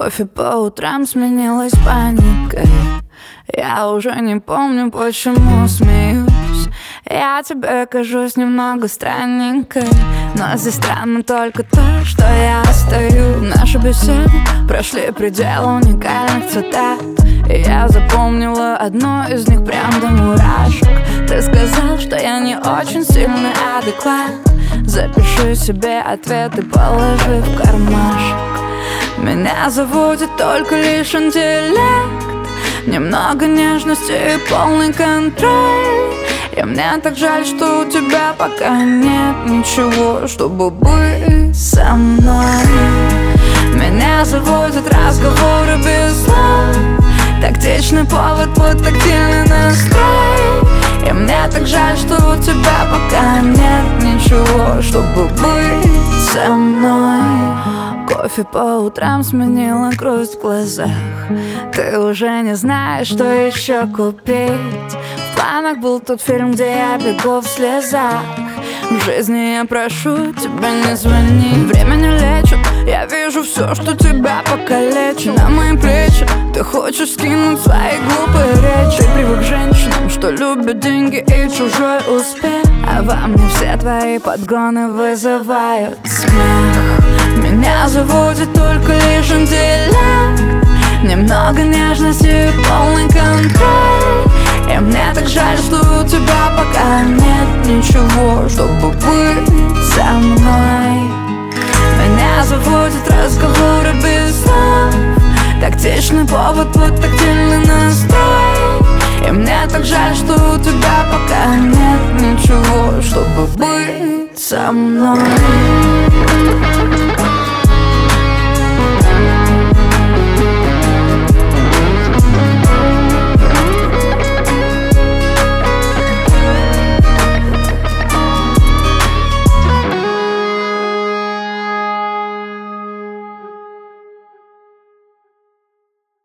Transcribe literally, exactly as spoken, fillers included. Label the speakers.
Speaker 1: Кофе по утрам сменилось паникой. Я уже не помню, почему смеюсь. Я тебе кажусь немного странненькой, но здесь странно только то, что я стою. Наши беседы прошли предел уникальных цитат, и я запомнила одну из них прям до мурашек. Ты сказал, что я не очень сильный адекват. Запиши себе ответ и положи в кармашек. Меня заводит только лишь интеллект, немного нежности и полный контроль. И мне так жаль, что у тебя пока нет ничего, чтобы быть со мной. Меня заводят разговоры без слов, тактичный повод под тактильный настрой. И мне так жаль, что у тебя пока нет ничего, чтобы быть со мной. Кофе по утрам сменила грусть в глазах. Ты уже не знаешь, что еще купить. В планах был тот фильм, где я бегу в слезах. В жизни я прошу тебя, не звони. Время не лечит, я вижу все, что тебя покалечит. На мои плечи ты хочешь скинуть свои глупые речи. Ты привык к женщинам, что любят деньги и чужой успех, а во мне все твои подгоны вызывают смех. Меня заводит только лишь интеллект, немного нежности и полный контроль. И мне так жаль, что у тебя пока нет ничего, чтобы быть со мной. Меня заводят разговоры без слов, тактичный повод под тактильный настрой. И мне так жаль, что у тебя пока